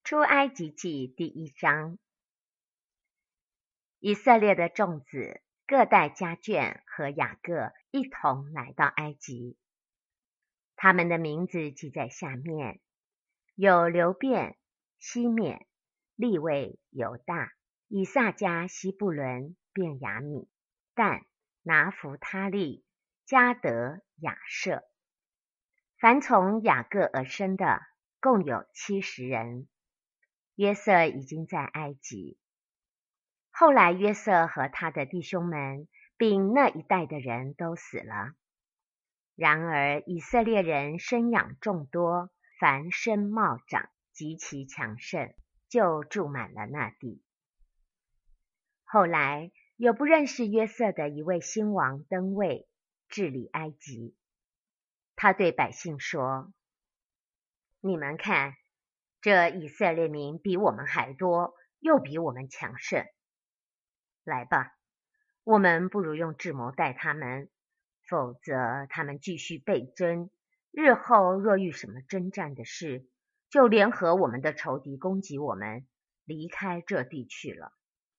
出埃及记第1章。以色列的众子各带家眷和雅各一同来到埃及。他们的名字记在下面：有流便、西缅、利未、犹大、以萨迦、西布伦、便雅悯、但、拿弗他利、迦得、亚设。凡从雅各而生的，共有70人。约瑟已经在埃及。后来约瑟和他的弟兄们并那一代的人都死了。然而以色列人生养众多，繁生茂长，极其强盛，就住满了那地。后来有不认识约瑟的一位新王登位，治理埃及。他对百姓说：你们看，这以色列民比我们还多，又比我们强盛。来吧，我们不如用智谋待他们，否则他们继续倍增，日后若遇什么征战的事，就联合我们的仇敌攻击我们，离开这地去了。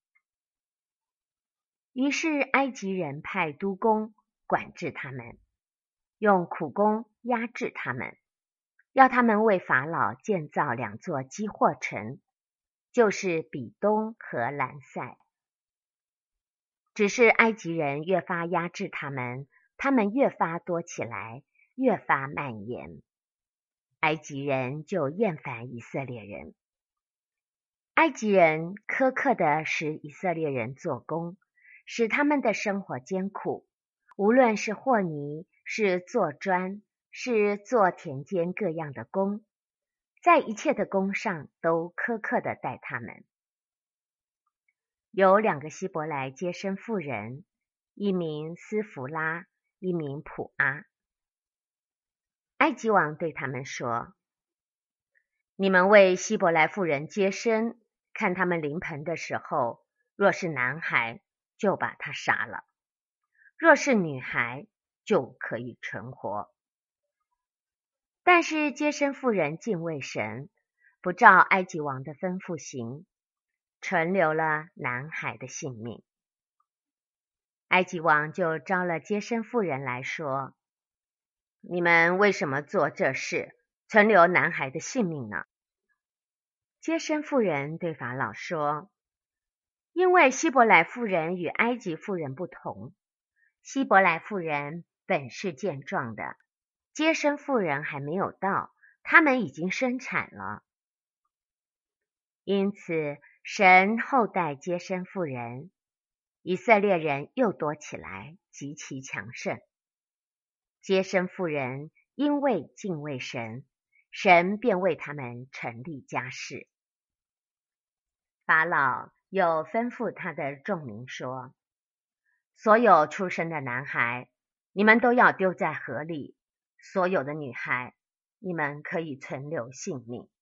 于是埃及人派督工管制他们，用苦工压制他们，要他们为法老建造2座积货城，就是比东和兰塞。只是埃及人越发压制他们，他们越发多起来，越发蔓延。埃及人就厌烦以色列人。埃及人苛刻地使以色列人做工，使他们的生活艰苦，无论是和泥，是做砖，是做田间各样的工，在一切的工上都苛刻地待他们。有2个希伯来接生妇人，一名斯弗拉，一名普阿。埃及王对他们说：你们为希伯来妇人接生，看他们临盆的时候，若是男孩，就把他杀了；若是女孩，就可以存活。但是接生妇人敬畏神，不照埃及王的吩咐行，存留了男孩的性命。埃及王就招了接生妇人来说：你们为什么做这事，存留男孩的性命呢？接生妇人对法老说：因为希伯来妇人与埃及妇人不同，希伯来妇人本是健壮的，接生妇人还没有到，他们已经生产了。因此神厚待接生妇人，以色列人又多起来，极其强盛。接生妇人因为敬畏神，神便为他们成立家室。法老又吩咐他的众民说：所有出生的男孩，你们都要丢在河里；所有的女孩，你们可以存留性命。